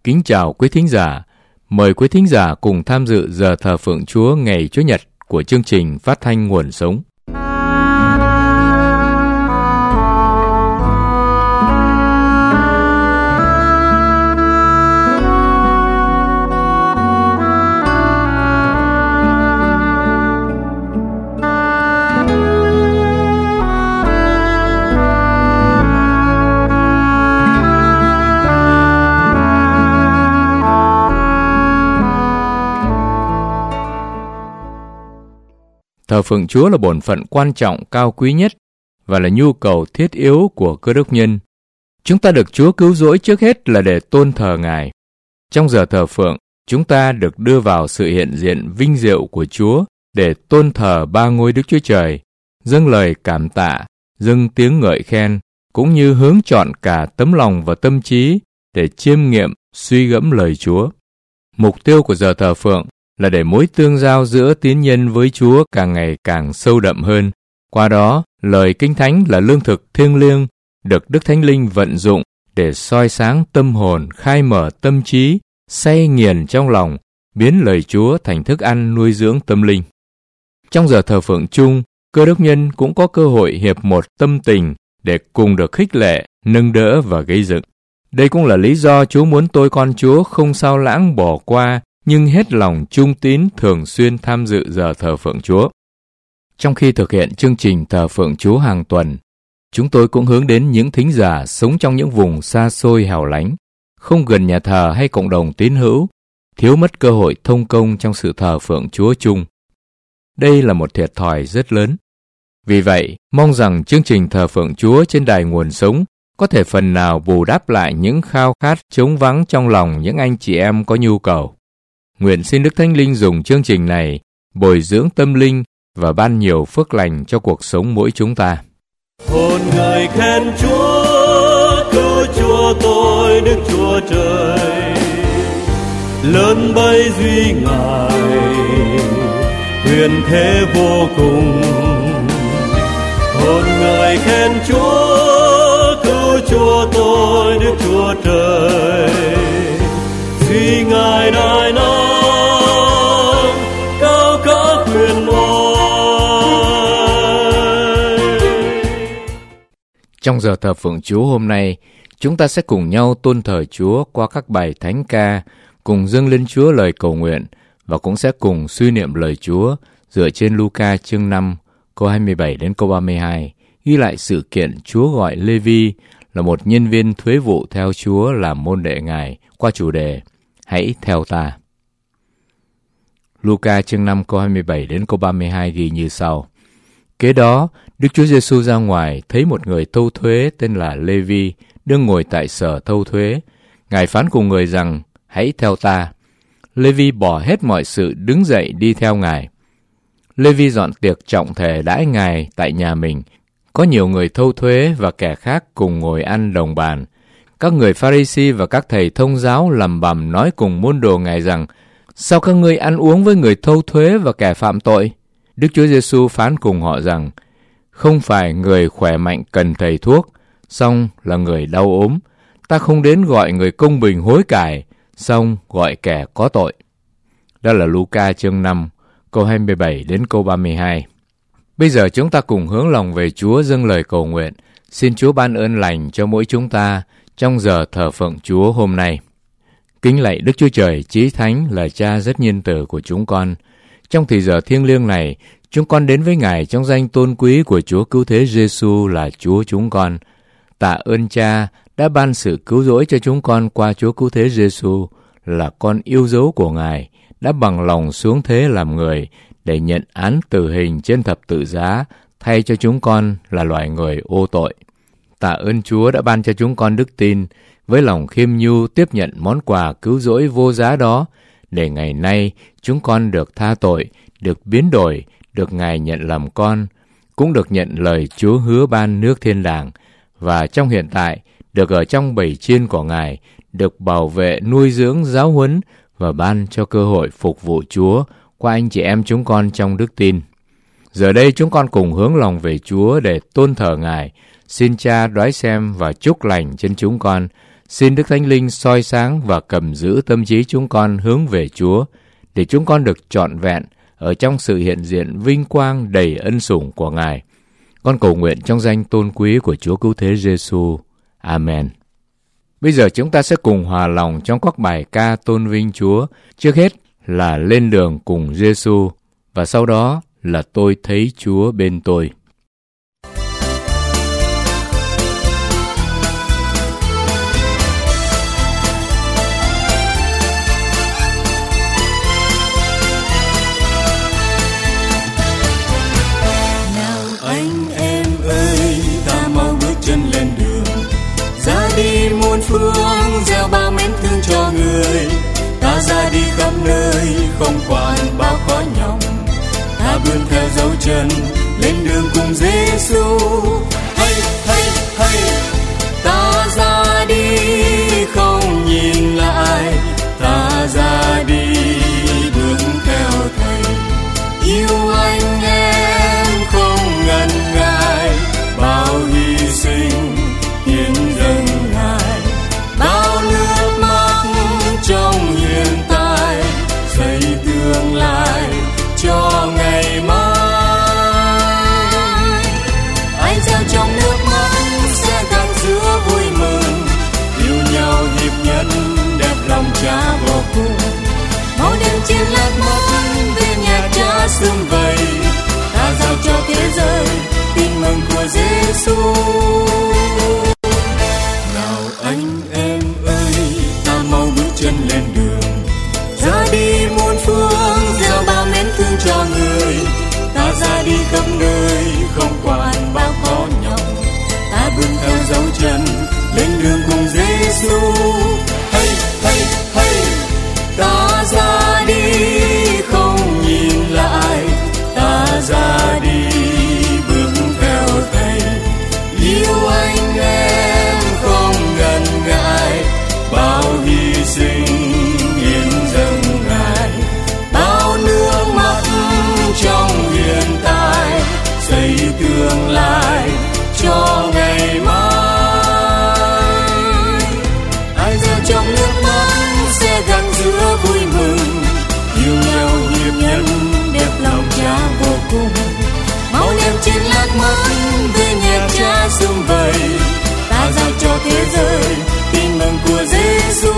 Kính chào quý thính giả. Mời quý thính giả cùng tham dự giờ thờ phượng Chúa ngày Chủ nhật của chương trình phát thanh Nguồn Sống. Thờ phượng Chúa là bổn phận quan trọng cao quý nhất và là nhu cầu thiết yếu của Cơ Đốc nhân. Chúng ta được Chúa cứu rỗi trước hết là để tôn thờ Ngài. Trong giờ thờ phượng, chúng ta được đưa vào sự hiện diện vinh diệu của Chúa để tôn thờ ba ngôi Đức Chúa Trời, dâng lời cảm tạ, dâng tiếng ngợi khen, cũng như hướng chọn cả tấm lòng và tâm trí để chiêm nghiệm, suy gẫm lời Chúa. Mục tiêu của giờ thờ phượng là để mối tương giao giữa tín nhân với Chúa càng ngày càng sâu đậm hơn. Qua đó, lời Kinh Thánh là lương thực thiêng liêng, được Đức Thánh Linh vận dụng để soi sáng tâm hồn, khai mở tâm trí, xay nghiền trong lòng, biến lời Chúa thành thức ăn nuôi dưỡng tâm linh. Trong giờ thờ phượng chung, Cơ Đốc nhân cũng có cơ hội hiệp một tâm tình để cùng được khích lệ, nâng đỡ và gây dựng. Đây cũng là lý do Chúa muốn tôi con Chúa không sao lãng bỏ qua, nhưng hết lòng trung tín thường xuyên tham dự giờ thờ phượng Chúa. Trong khi thực hiện chương trình thờ phượng Chúa hàng tuần, chúng tôi cũng hướng đến những thính giả sống trong những vùng xa xôi hẻo lánh, không gần nhà thờ hay cộng đồng tín hữu, thiếu mất cơ hội thông công trong sự thờ phượng Chúa chung. Đây là một thiệt thòi rất lớn. Vì vậy, mong rằng chương trình thờ phượng Chúa trên đài Nguồn Sống có thể phần nào bù đắp lại những khao khát trống vắng trong lòng những anh chị em có nhu cầu. Nguyện xin Đức Thánh Linh dùng chương trình này bồi dưỡng tâm linh và ban nhiều phước lành cho cuộc sống mỗi chúng ta. Hồn người khen Chúa, cứu Chúa tôi Đức Chúa Trời, lớn bấy duy Ngài, quyền thế vô cùng. Hồn người khen Chúa, cứu Chúa tôi Đức Chúa Trời, duy Ngài đại năng. Trong giờ thờ phượng Chúa hôm nay, chúng ta sẽ cùng nhau tôn thờ Chúa qua các bài thánh ca, cùng dâng lên Chúa lời cầu nguyện và cũng sẽ cùng suy niệm lời Chúa dựa trên Luca chương 5, câu 27 đến câu 32, ghi lại sự kiện Chúa gọi Lê-vi là một nhân viên thuế vụ theo Chúa làm môn đệ Ngài qua chủ đề Hãy theo ta. Luca chương 5 câu 27 đến câu 32 ghi như sau. Kế đó, Đức Chúa Giêsu ra ngoài thấy một người thâu thuế tên là Lê-vi đang ngồi tại sở thâu thuế. Ngài phán cùng người rằng, hãy theo ta. Lê-vi bỏ hết mọi sự đứng dậy đi theo Ngài. Lê-vi dọn tiệc trọng thể đãi Ngài tại nhà mình. Có nhiều người thâu thuế và kẻ khác cùng ngồi ăn đồng bàn. Các người Pha-ri-si và các thầy thông giáo lầm bầm nói cùng môn đồ Ngài rằng, sao các ngươi ăn uống với người thâu thuế và kẻ phạm tội? Đức Chúa Giêsu phán cùng họ rằng, không phải người khỏe mạnh cần thầy thuốc, song là người đau ốm. Ta không đến gọi người công bình hối cải, song gọi kẻ có tội. Đó là Luca chương 5, câu 27 đến câu 32. Bây giờ chúng ta cùng hướng lòng về Chúa dâng lời cầu nguyện, xin Chúa ban ơn lành cho mỗi chúng ta trong giờ thờ phượng Chúa hôm nay. Kính lạy Đức Chúa Trời Chí Thánh là Cha rất nhân từ của chúng con. Trong thời giờ thiêng liêng này, chúng con đến với Ngài trong danh tôn quý của Chúa Cứu Thế Giêsu là Chúa chúng con. Tạ ơn Cha đã ban sự cứu rỗi cho chúng con qua Chúa Cứu Thế Giêsu là con yêu dấu của Ngài, đã bằng lòng xuống thế làm người để nhận án tử hình trên thập tự giá thay cho chúng con là loài người ô tội. Tạ ơn Chúa đã ban cho chúng con đức tin, với lòng khiêm nhu tiếp nhận món quà cứu rỗi vô giá đó, để ngày nay chúng con được tha tội, được biến đổi, được Ngài nhận làm con, cũng được nhận lời Chúa hứa ban nước thiên đàng, và trong hiện tại được ở trong bầy chiên của Ngài, được bảo vệ, nuôi dưỡng, giáo huấn và ban cho cơ hội phục vụ Chúa qua anh chị em chúng con trong đức tin. Giờ đây chúng con cùng hướng lòng về Chúa để tôn thờ Ngài. Xin Cha đoái xem và chúc lành trên chúng con. Xin Đức Thánh Linh soi sáng và cầm giữ tâm trí chúng con hướng về Chúa, để chúng con được trọn vẹn ở trong sự hiện diện vinh quang đầy ân sủng của Ngài. Con cầu nguyện trong danh tôn quý của Chúa Cứu Thế Giêsu. Amen. Bây giờ chúng ta sẽ cùng hòa lòng trong các bài ca tôn vinh Chúa. Trước hết là Lên đường cùng Giêsu, và sau đó là Tôi thấy Chúa bên tôi. Đi muôn phương gieo bao mến thương cho người, ta ra đi khắp nơi không quản bao khó nhọc, ta vươn theo dấu chân lên đường cùng Giêsu. Hay hay hay, ta ra đi không nhìn lại, ta ra đi bước theo Thầy, yêu anh em không ngần ngại, bao hy sinh hiến dâng Ngài, bao nước mắt trong hiện tại, xây tương lai cho ngày mai. Ai gieo trong nước mắt sẽ gặt giữa vui mừng, yêu nhau hiệp nhất đẹp lòng Cha vô cùng. Máu đêm trên lát mắt về nhà Cha sum vầy, ta giao cho thế giới tin mừng của Giêsu. Anh em ơi, ta mau bước chân lên đường, ra đi muôn phương gieo bao mến thương cho người, ta ra đi khắp nơi không quản bao khó nhọc, ta bước theo dấu chân lên đường cùng Giêsu. Hay hay hay, ta ra đi không nhìn lại, ta ra đi bước theo Thầy, yêu anh em không ngần ngại, bao hy sinh hiến dâng Ngài, bao nước mắt trong hiện tại, xây tương lai cho ngày mai. Ai gieo trong nước mắt sẽ gặt giữa vui mừng, yêu nhau hiệp nhất đẹp lòng Cha vô cùng. Máu đem trên lát mắt về nhà Cha sum vầy, ta giao cho thế giới tin mừng của Giêsu.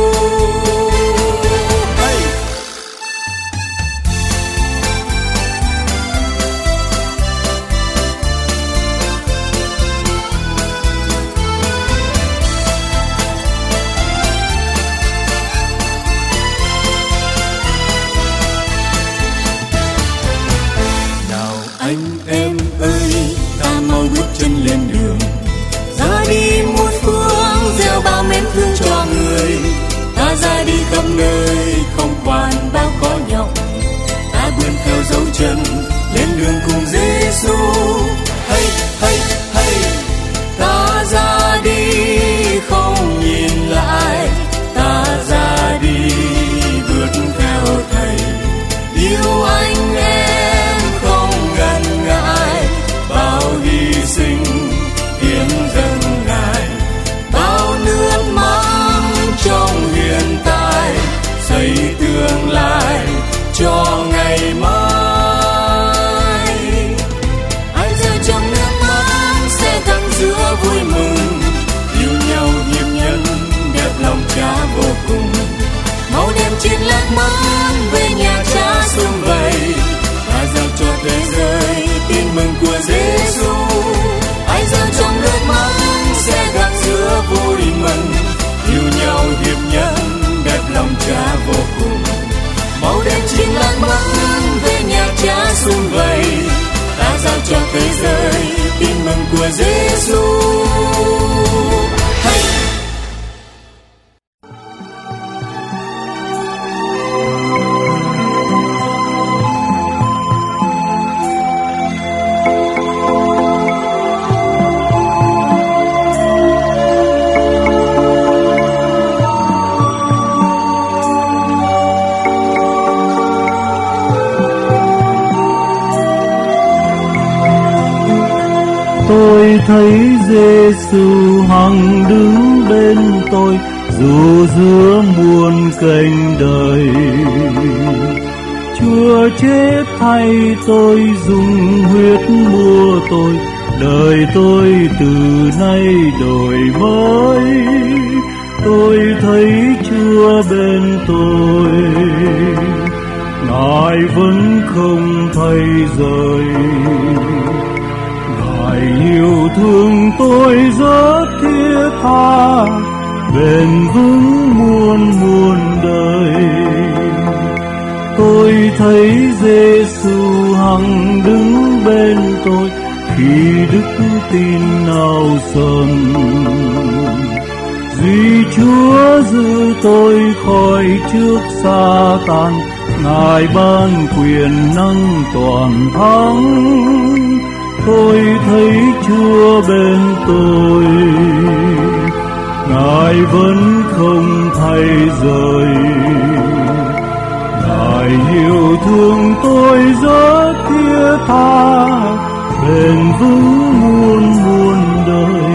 Nào anh em ơi, ta mau bước chân lên đường, ra đi muôn phương gieo bao mến thương cho người, ta ra đi khắp nơi không quản bao khó nhọc, ta vươn theo dấu chân lên đường cùng Giêsu. Hay hay hay, ta ra đi không nhìn lại, ta ra đi bước theo Thầy, yêu anh em không ngần ngại, bao hy sinh hiến dâng Ngài, bao nước mắt trong hiện tại, xây tương lai cho ngày mai. Ai gieo trong nước mắt sẽ gặt giữa vui mừng, yêu nhau hiệp nhất đẹp lòng Cha vô cùng. Máu đem trên lát mắt về nhà Cha sum vầy, ta giao cho thế giới tin mừng của Giêsu. Ai gieo trong nước mắt sẽ gặt giữa vui mừng, yêu nhau hiệp nhất đẹp lòng Cha vô cùng. Máu đem trên lát mắt về nhà Cha sum vầy, ta giao cho thế giới tin mừng của Giêsu. Hey! Tôi thấy Giêsu hằng đứng bên tôi, dù giữa muôn cánh đời. Chúa chết thay tôi, dùng huyết mua tôi, đời tôi từ nay đổi mới. Tôi thấy Chúa bên tôi, Ngài vẫn không thay rời. Ngài yêu thương tôi rất thiết tha, bền vững muôn muôn đời. Tôi thấy Giêsu hằng đứng bên tôi, khi đức tin nào sờn. Vì Chúa giữ tôi khỏi trước Sa-tan, Ngài ban quyền năng toàn thắng. Tôi thấy Chúa bên tôi, Ngài vẫn không thay rời. Ngài yêu thương tôi rất thiết tha, bền vững muôn muôn đời.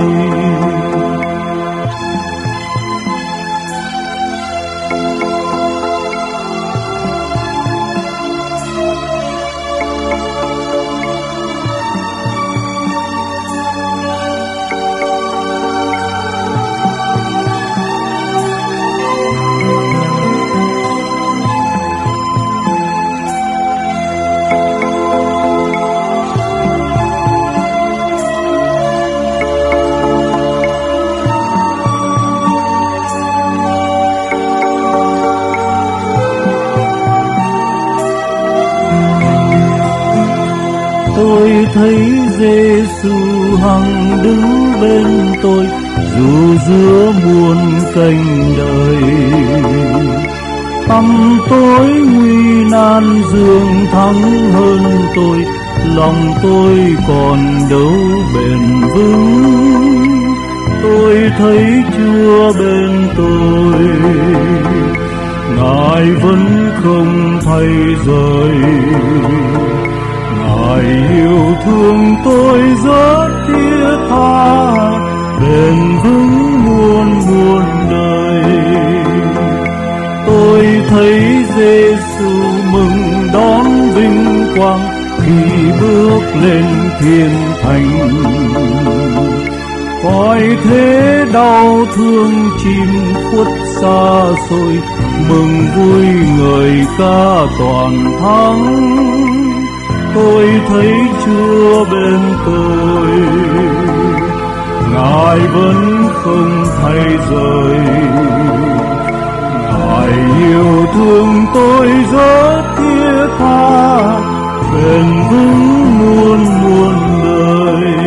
Tôi thấy Giêsu hằng đứng bên tôi, dù giữa muôn cánh đời. Tâm tôi nguy nan dương thắng hơn tôi, lòng tôi còn đâu bền vững. Tôi thấy Chúa bên tôi, Ngài vẫn không thay rời. Ngài yêu thương tôi rất thiết tha, bền vững muôn muôn đời. Tôi thấy Giêsu mừng đón vinh quang khi bước lên thiên thành. Cõi thế đau thương chim khuất xa xôi, mừng vui người ca toàn thắng. Tôi thấy Chúa bên tôi, Ngài vẫn không thay rời. Ngài yêu thương tôi rất thiết tha, bền vững muôn muôn đời.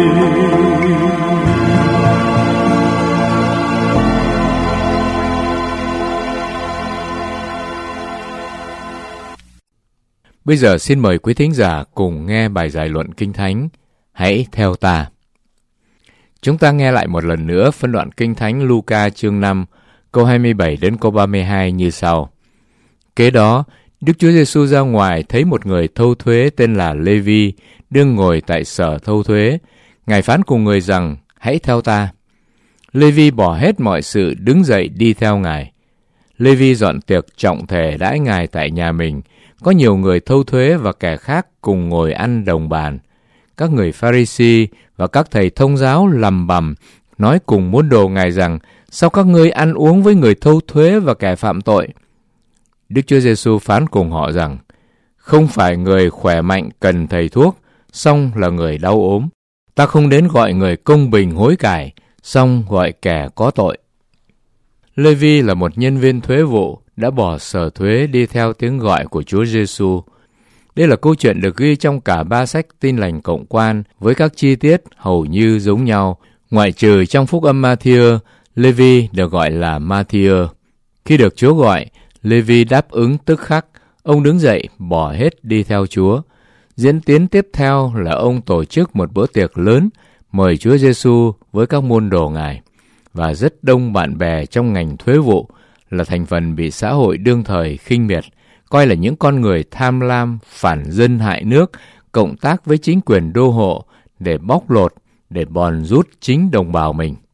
Bây giờ xin mời quý thính giả cùng nghe bài giải luận Kinh Thánh Hãy theo ta. Chúng ta nghe lại một lần nữa phân đoạn Kinh Thánh Luca chương 5, câu 27 đến câu 32 như sau. Kế đó, Đức Chúa Giêsu ra ngoài thấy một người thâu thuế tên là Lê-vi đương ngồi tại sở thâu thuế. Ngài phán cùng người rằng, hãy theo ta. Lê-vi bỏ hết mọi sự đứng dậy đi theo Ngài. Lê-vi dọn tiệc trọng thể đãi Ngài tại nhà mình. Có nhiều người thâu thuế và kẻ khác cùng ngồi ăn đồng bàn. Các người Pha-ri-si và các thầy thông giáo lầm bầm nói cùng môn đồ Ngài rằng, sao các ngươi ăn uống với người thâu thuế và kẻ phạm tội? Đức Chúa Giêsu phán cùng họ rằng, không phải người khỏe mạnh cần thầy thuốc, song là người đau ốm. Ta không đến gọi người công bình hối cải, song gọi kẻ có tội. Lê-vi là một nhân viên thuế vụ, đã bỏ sở thuế đi theo tiếng gọi của Chúa Giêsu. Đây là câu chuyện được ghi trong cả ba sách Tin lành cộng quan với các chi tiết hầu như giống nhau, ngoại trừ trong Phúc âm Ma-thi-ơ, Lê-vi được gọi là Ma-thi-ơ. Khi được Chúa gọi, Lê-vi đáp ứng tức khắc, ông đứng dậy bỏ hết đi theo Chúa. Diễn tiến tiếp theo là ông tổ chức một bữa tiệc lớn, mời Chúa Giêsu với các môn đồ Ngài. Và rất đông bạn bè trong ngành thuế vụ là thành phần bị xã hội đương thời khinh miệt, coi là những con người tham lam, phản dân hại nước, cộng tác với chính quyền đô hộ để bóc lột, để bòn rút chính đồng bào mình.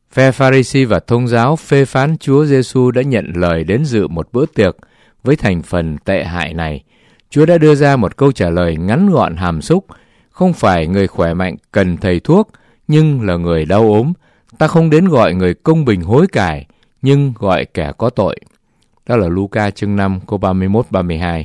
Phe Pha-ri-si và thông giáo phê phán Chúa Giêsu đã nhận lời đến dự một bữa tiệc với thành phần tệ hại này. Chúa đã đưa ra một câu trả lời ngắn gọn hàm xúc: không phải người khỏe mạnh cần thầy thuốc, nhưng là người đau ốm. Ta không đến gọi người công bình hối cải, nhưng gọi kẻ có tội. Đó là Luca chương 5 câu 31-32.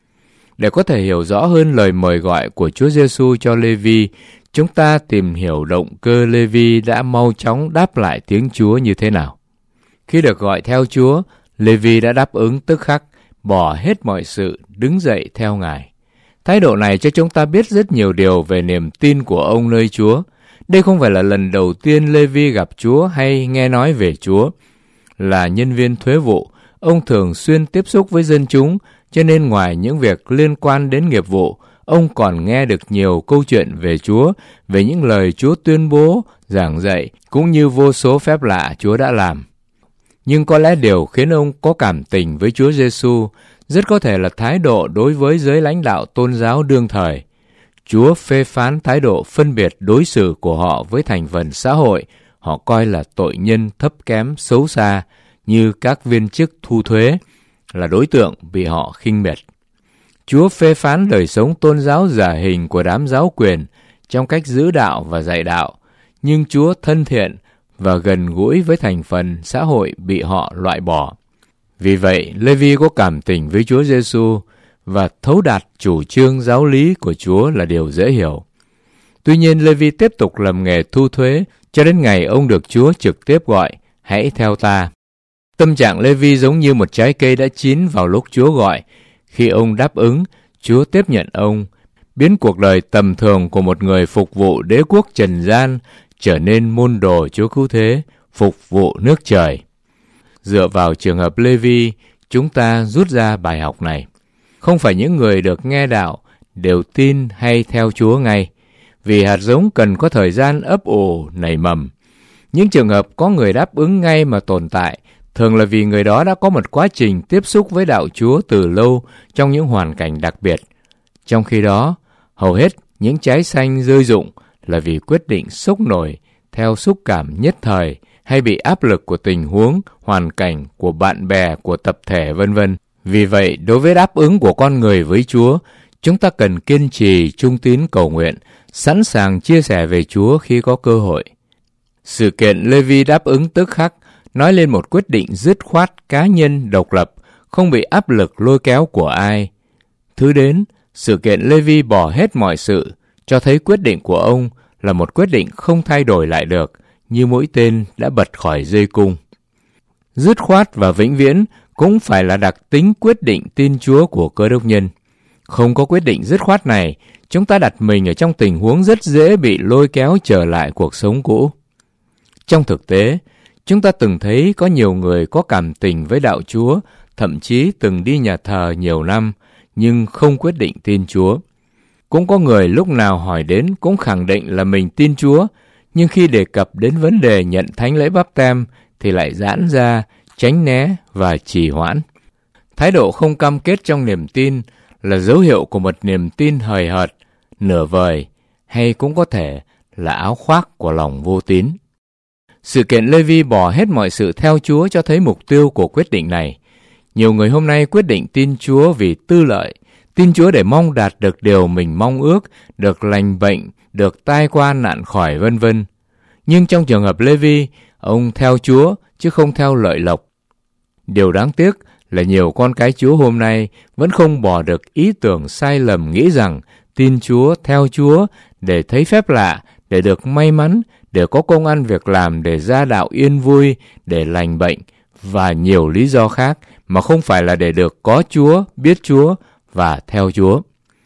Để có thể hiểu rõ hơn lời mời gọi của Chúa Giêsu cho Lê-vi, chúng ta tìm hiểu động cơ Lê-vi đã mau chóng đáp lại tiếng Chúa như thế nào. Khi được gọi theo Chúa, Lê-vi đã đáp ứng tức khắc, bỏ hết mọi sự, đứng dậy theo Ngài. Thái độ này cho chúng ta biết rất nhiều điều về niềm tin của ông nơi Chúa. Đây không phải là lần đầu tiên Lê-vi gặp Chúa hay nghe nói về Chúa. Là nhân viên thuế vụ, ông thường xuyên tiếp xúc với dân chúng, cho nên ngoài những việc liên quan đến nghiệp vụ, ông còn nghe được nhiều câu chuyện về Chúa, về những lời Chúa tuyên bố, giảng dạy, cũng như vô số phép lạ Chúa đã làm. Nhưng có lẽ điều khiến ông có cảm tình với Chúa Giêsu rất có thể là thái độ đối với giới lãnh đạo tôn giáo đương thời. Chúa phê phán thái độ phân biệt đối xử của họ với thành phần xã hội, họ coi là tội nhân thấp kém, xấu xa, như các viên chức thu thuế, là đối tượng bị họ khinh miệt. Chúa phê phán đời sống tôn giáo giả hình của đám giáo quyền trong cách giữ đạo và dạy đạo, nhưng Chúa thân thiện và gần gũi với thành phần xã hội bị họ loại bỏ. Vì vậy, Lê-vi có cảm tình với Chúa Giêsu và thấu đạt chủ trương giáo lý của Chúa là điều dễ hiểu. Tuy nhiên, Lê-vi tiếp tục làm nghề thu thuế cho đến ngày ông được Chúa trực tiếp gọi: hãy theo ta. Tâm trạng Lê-vi giống như một trái cây đã chín vào lúc Chúa gọi. Khi ông đáp ứng, Chúa tiếp nhận ông, biến cuộc đời tầm thường của một người phục vụ đế quốc trần gian trở nên môn đồ Chúa cứu thế, phục vụ nước trời. Dựa vào trường hợp Lê-vi, chúng ta rút ra bài học này. Không phải những người được nghe đạo đều tin hay theo Chúa ngay, vì hạt giống cần có thời gian ấp ủ, nảy mầm. Những trường hợp có người đáp ứng ngay mà tồn tại, thường là vì người đó đã có một quá trình tiếp xúc với đạo Chúa từ lâu trong những hoàn cảnh đặc biệt. Trong khi đó, hầu hết những trái xanh rơi rụng là vì quyết định sốc nổi theo xúc cảm nhất thời hay bị áp lực của tình huống, hoàn cảnh, của bạn bè, của tập thể v.v. Vì vậy, đối với đáp ứng của con người với Chúa, chúng ta cần kiên trì, trung tín cầu nguyện, sẵn sàng chia sẻ về Chúa khi có cơ hội. Sự kiện Lê-vi đáp ứng tức khắc nói lên một quyết định dứt khoát cá nhân độc lập, không bị áp lực lôi kéo của ai. Thứ đến, sự kiện Lê-vi bỏ hết mọi sự, cho thấy quyết định của ông là một quyết định không thay đổi lại được, như mũi tên đã bật khỏi dây cung. Dứt khoát và vĩnh viễn cũng phải là đặc tính quyết định tin Chúa của Cơ Đốc nhân. Không có quyết định dứt khoát này, chúng ta đặt mình ở trong tình huống rất dễ bị lôi kéo trở lại cuộc sống cũ. Trong thực tế, chúng ta từng thấy có nhiều người có cảm tình với đạo Chúa, thậm chí từng đi nhà thờ nhiều năm, nhưng không quyết định tin Chúa. Cũng có người lúc nào hỏi đến cũng khẳng định là mình tin Chúa, nhưng khi đề cập đến vấn đề nhận thánh lễ báp têm thì lại giãn ra, tránh né và trì hoãn. Thái độ không cam kết trong niềm tin là dấu hiệu của một niềm tin hời hợt, nửa vời, hay cũng có thể là áo khoác của lòng vô tín. Sự kiện Lê-vi bỏ hết mọi sự theo Chúa cho thấy mục tiêu của quyết định này. Nhiều người hôm nay quyết định tin Chúa vì tư lợi, tin Chúa để mong đạt được điều mình mong ước, được lành bệnh, được tai qua nạn khỏi v.v. Nhưng trong trường hợp Lê-vi, ông theo Chúa chứ không theo lợi lộc. Điều đáng tiếc là nhiều con cái Chúa hôm nay vẫn không bỏ được ý tưởng sai lầm nghĩ rằng tin Chúa, theo Chúa để thấy phép lạ, để được may mắn, để có công ăn việc làm, để gia đạo yên vui, để lành bệnh và nhiều lý do khác mà không phải là để được có Chúa, biết Chúa và theo Chúa.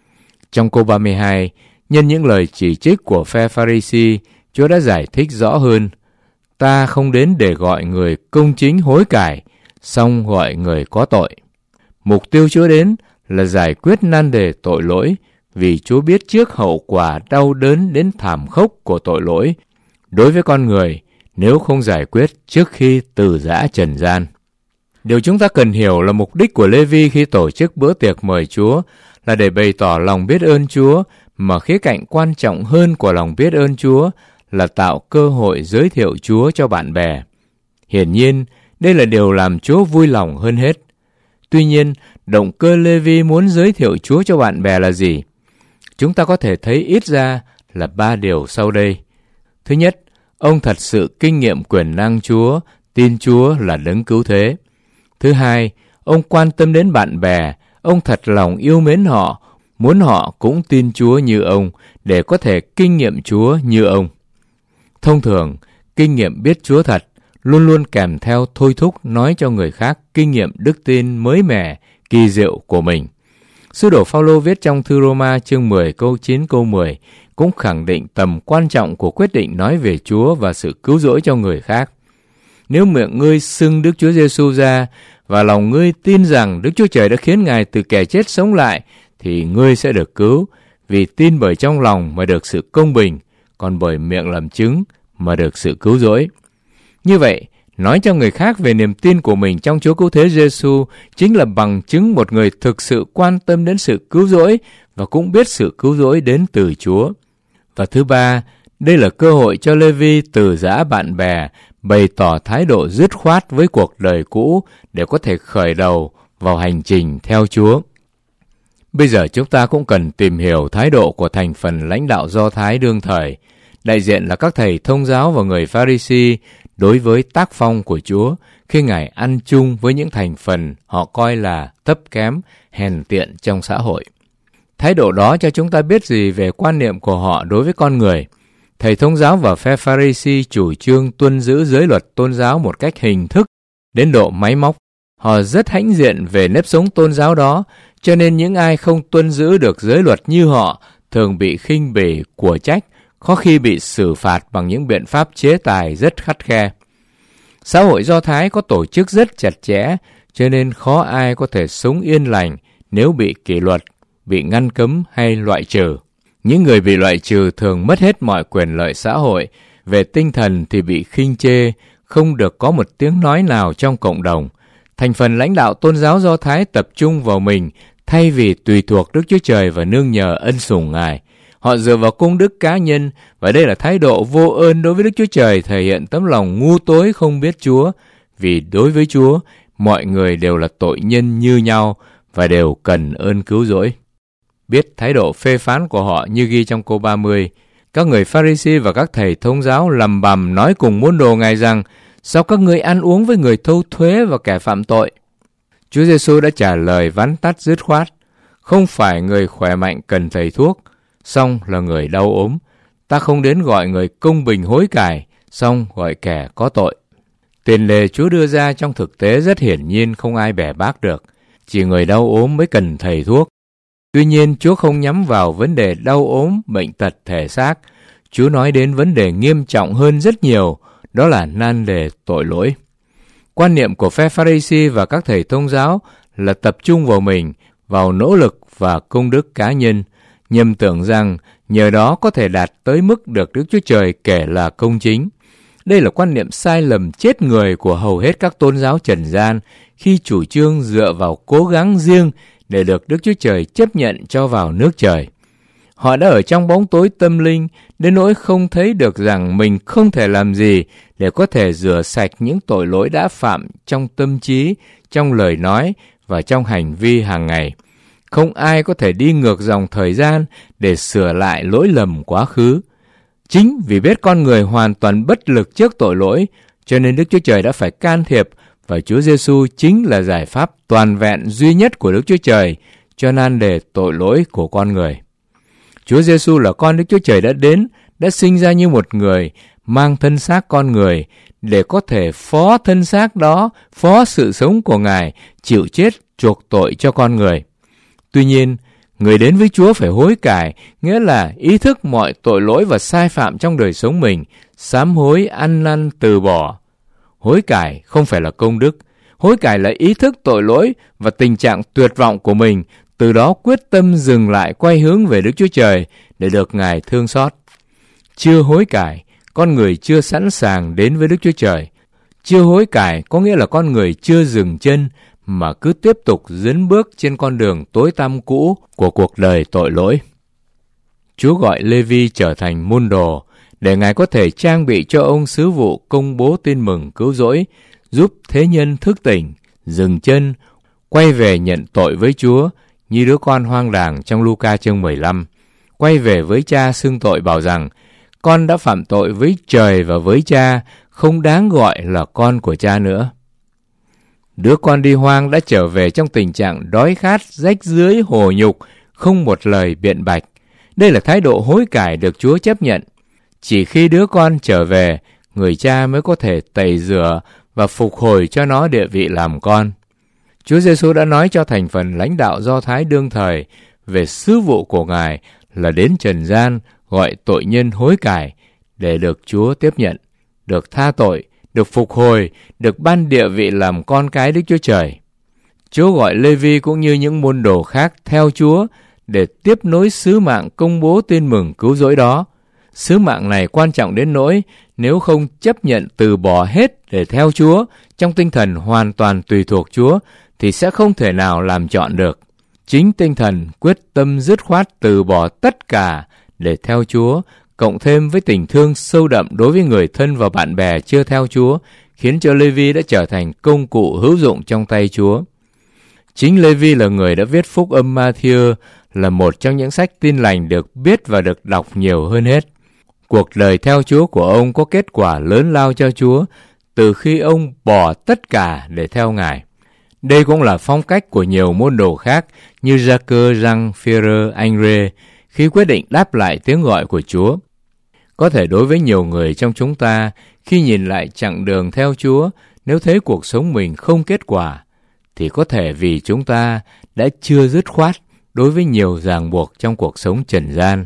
Trong câu 32, nhân những lời chỉ trích của phe Pha-ri-si, Chúa đã giải thích rõ hơn. Ta không đến để gọi người công chính hối cải, song gọi người có tội. Mục tiêu Chúa đến là giải quyết nan đề tội lỗi, vì Chúa biết trước hậu quả đau đớn đến thảm khốc của tội lỗi đối với con người nếu không giải quyết trước khi từ giã trần gian. Điều chúng ta cần hiểu là mục đích của Lê-vi khi tổ chức bữa tiệc mời Chúa là để bày tỏ lòng biết ơn Chúa, mà khía cạnh quan trọng hơn của lòng biết ơn Chúa là tạo cơ hội giới thiệu Chúa cho bạn bè. Hiển nhiên, đây là điều làm Chúa vui lòng hơn hết. Tuy nhiên, động cơ Lê-vi muốn giới thiệu Chúa cho bạn bè là gì? Chúng ta có thể thấy ít ra là 3 điều sau đây. Thứ nhất, ông thật sự kinh nghiệm quyền năng Chúa, tin Chúa là đấng cứu thế. Thứ hai, ông quan tâm đến bạn bè, ông thật lòng yêu mến họ, muốn họ cũng tin Chúa như ông để có thể kinh nghiệm Chúa như ông. Thông thường, kinh nghiệm biết Chúa thật luôn luôn kèm theo thôi thúc nói cho người khác kinh nghiệm đức tin mới mẻ, kỳ diệu của mình. Sứ đồ Phao-lô viết trong thư Rô-ma chương 10 câu 9 câu 10 cũng khẳng định tầm quan trọng của quyết định nói về Chúa và sự cứu rỗi cho người khác. Nếu miệng ngươi xưng Đức Chúa Giêsu ra và lòng ngươi tin rằng Đức Chúa Trời đã khiến Ngài từ kẻ chết sống lại, thì ngươi sẽ được cứu, vì tin bởi trong lòng mà được sự công bình, còn bởi miệng làm chứng mà được sự cứu rỗi. Như vậy, nói cho người khác về niềm tin của mình trong Chúa Cứu Thế Giêsu chính là bằng chứng một người thực sự quan tâm đến sự cứu rỗi và cũng biết sự cứu rỗi đến từ Chúa. Và thứ ba, đây là cơ hội cho Lê-vi từ giã bạn bè, bày tỏ thái độ dứt khoát với cuộc đời cũ để có thể khởi đầu vào hành trình theo Chúa. Bây giờ chúng ta cũng cần tìm hiểu thái độ của thành phần lãnh đạo Do Thái đương thời, đại diện là các thầy thông giáo và người Pha-ri-si đối với tác phong của Chúa khi Ngài ăn chung với những thành phần họ coi là thấp kém, hèn tiện trong xã hội. Thái độ đó cho chúng ta biết gì về quan niệm của họ đối với con người. Thầy thông giáo và phe Pha-ri-si chủ trương tuân giữ giới luật tôn giáo một cách hình thức đến độ máy móc. Họ rất hãnh diện về nếp sống tôn giáo đó, cho nên những ai không tuân giữ được giới luật như họ thường bị khinh bỉ, của trách, có khi bị xử phạt bằng những biện pháp chế tài rất khắt khe. Xã hội Do Thái có tổ chức rất chặt chẽ, cho nên khó ai có thể sống yên lành nếu bị kỷ luật, bị ngăn cấm hay loại trừ. Những người bị loại trừ thường mất hết mọi quyền lợi xã hội, về tinh thần thì bị khinh chê, không được có một tiếng nói nào trong cộng đồng. Thành phần lãnh đạo tôn giáo Do Thái tập trung vào mình thay vì tùy thuộc Đức Chúa Trời và nương nhờ ân sủng Ngài. Họ dựa vào công đức cá nhân, và đây là thái độ vô ơn đối với Đức Chúa Trời, thể hiện tấm lòng ngu tối không biết Chúa, vì đối với Chúa, mọi người đều là tội nhân như nhau và đều cần ơn cứu rỗi. Biết thái độ phê phán của họ như ghi trong câu 30, các người Pha-ri-si và các thầy thông giáo lầm bầm nói cùng môn đồ Ngài rằng: sao các ngươi ăn uống với người thâu thuế và kẻ phạm tội? Chúa Giêsu đã trả lời vắn tắt dứt khoát: không phải người khỏe mạnh cần thầy thuốc, song là người đau ốm. Ta không đến gọi người công bình hối cải, song gọi kẻ có tội. Tiền đề Chúa đưa ra trong thực tế rất hiển nhiên không ai bẻ bác được. Chỉ người đau ốm mới cần thầy thuốc. Tuy nhiên, Chúa không nhắm vào vấn đề đau ốm, bệnh tật thể xác. Chúa nói đến vấn đề nghiêm trọng hơn rất nhiều, đó là nan đề tội lỗi. Quan niệm của phe Pha-ri-si và các thầy thông giáo là tập trung vào mình, vào nỗ lực và công đức cá nhân, nhầm tưởng rằng nhờ đó có thể đạt tới mức được Đức Chúa Trời kể là công chính. Đây là quan niệm sai lầm chết người của hầu hết các tôn giáo trần gian khi chủ trương dựa vào cố gắng riêng để được Đức Chúa Trời chấp nhận cho vào nước trời. Họ đã ở trong bóng tối tâm linh đến nỗi không thấy được rằng mình không thể làm gì để có thể rửa sạch những tội lỗi đã phạm trong tâm trí, trong lời nói và trong hành vi hàng ngày. Không ai có thể đi ngược dòng thời gian để sửa lại lỗi lầm quá khứ. Chính vì biết con người hoàn toàn bất lực trước tội lỗi, cho nên Đức Chúa Trời đã phải can thiệp, và Chúa Giêsu chính là giải pháp toàn vẹn duy nhất của Đức Chúa Trời cho nan đề tội lỗi của con người. Chúa Giêsu là con Đức Chúa Trời đã đến, đã sinh ra như một người, mang thân xác con người để có thể phó thân xác đó, phó sự sống của Ngài, chịu chết chuộc tội cho con người. Tuy nhiên, người đến với Chúa phải hối cải, nghĩa là ý thức mọi tội lỗi và sai phạm trong đời sống mình, sám hối, ăn năn, từ bỏ. Hối cải không phải là công đức. Hối cải là ý thức tội lỗi và tình trạng tuyệt vọng của mình, từ đó quyết tâm dừng lại quay hướng về Đức Chúa Trời để được Ngài thương xót. Chưa hối cải, con người chưa sẵn sàng đến với Đức Chúa Trời. Chưa hối cải có nghĩa là con người chưa dừng chân mà cứ tiếp tục dấn bước trên con đường tối tăm cũ của cuộc đời tội lỗi. Chúa gọi Lê-vi trở thành môn đồ để Ngài có thể trang bị cho ông sứ vụ công bố tin mừng cứu rỗi, giúp thế nhân thức tỉnh, dừng chân, quay về nhận tội với Chúa, như đứa con hoang đàng trong Luca chương 15. Quay về với cha xưng tội bảo rằng, con đã phạm tội với trời và với cha, không đáng gọi là con của cha nữa. Đứa con đi hoang đã trở về trong tình trạng đói khát, rách rưới, hồ nhục, không một lời biện bạch. Đây là thái độ hối cải được Chúa chấp nhận. Chỉ khi đứa con trở về, người cha mới có thể tẩy rửa và phục hồi cho nó địa vị làm con. Chúa Giêsu đã nói cho thành phần lãnh đạo Do Thái đương thời về sứ vụ của Ngài là đến trần gian gọi tội nhân hối cải để được Chúa tiếp nhận, được tha tội, được phục hồi, được ban địa vị làm con cái Đức Chúa Trời. Chúa gọi Lê-vi cũng như những môn đồ khác theo Chúa để tiếp nối sứ mạng công bố tin mừng cứu rỗi đó. Sứ mạng này quan trọng đến nỗi nếu không chấp nhận từ bỏ hết để theo Chúa trong tinh thần hoàn toàn tùy thuộc Chúa thì sẽ không thể nào làm trọn được. Chính tinh thần quyết tâm dứt khoát từ bỏ tất cả để theo Chúa, cộng thêm với tình thương sâu đậm đối với người thân và bạn bè chưa theo Chúa, khiến cho Lê-vi đã trở thành công cụ hữu dụng trong tay Chúa. Chính Lê-vi là người đã viết Phúc âm Ma-thi-ơ, là một trong những sách tin lành được biết và được đọc nhiều hơn hết. Cuộc đời theo Chúa của ông có kết quả lớn lao cho Chúa từ khi ông bỏ tất cả để theo Ngài. Đây cũng là phong cách của nhiều môn đồ khác như Gia-cơ, Răng, Phi-rơ, Anh-rê khi quyết định đáp lại tiếng gọi của Chúa. Có thể đối với nhiều người trong chúng ta, khi nhìn lại chặng đường theo Chúa, nếu thấy cuộc sống mình không kết quả, thì có thể vì chúng ta đã chưa dứt khoát đối với nhiều ràng buộc trong cuộc sống trần gian.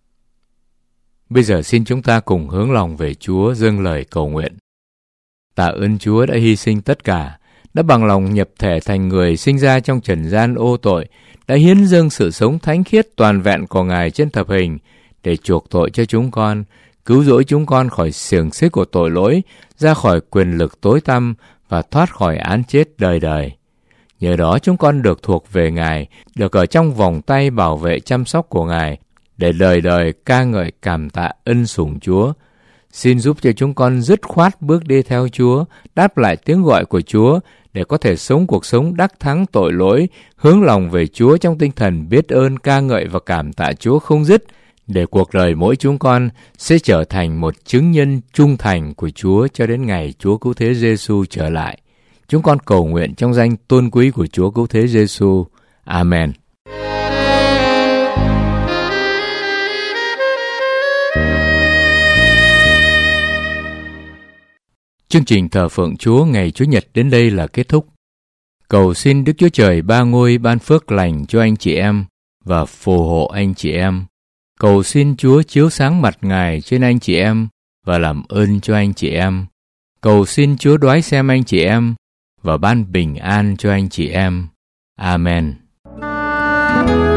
Bây giờ xin chúng ta cùng hướng lòng về Chúa dâng lời cầu nguyện. Tạ ơn Chúa đã hy sinh tất cả, đã bằng lòng nhập thể thành người sinh ra trong trần gian ô tội, đã hiến dâng sự sống thánh khiết toàn vẹn của Ngài trên thập hình để chuộc tội cho chúng con, cứu rỗi chúng con khỏi xiềng xích của tội lỗi, ra khỏi quyền lực tối tăm và thoát khỏi án chết đời đời. Nhờ đó chúng con được thuộc về Ngài, được ở trong vòng tay bảo vệ chăm sóc của Ngài, để đời đời ca ngợi cảm tạ ân sủng Chúa. Xin giúp cho chúng con dứt khoát bước đi theo Chúa, đáp lại tiếng gọi của Chúa, để có thể sống cuộc sống đắc thắng tội lỗi, hướng lòng về Chúa trong tinh thần biết ơn, ca ngợi và cảm tạ Chúa không dứt, để cuộc đời mỗi chúng con sẽ trở thành một chứng nhân trung thành của Chúa cho đến ngày Chúa Cứu Thế Giêsu trở lại. Chúng con cầu nguyện trong danh tôn quý của Chúa Cứu Thế Giêsu. Amen. Chương trình thờ phượng Chúa ngày Chủ nhật đến đây là kết thúc. Cầu xin Đức Chúa Trời ba ngôi ban phước lành cho anh chị em và phù hộ anh chị em. Cầu xin Chúa chiếu sáng mặt Ngài trên anh chị em và làm ơn cho anh chị em. Cầu xin Chúa đoái xem anh chị em và ban bình an cho anh chị em. Amen.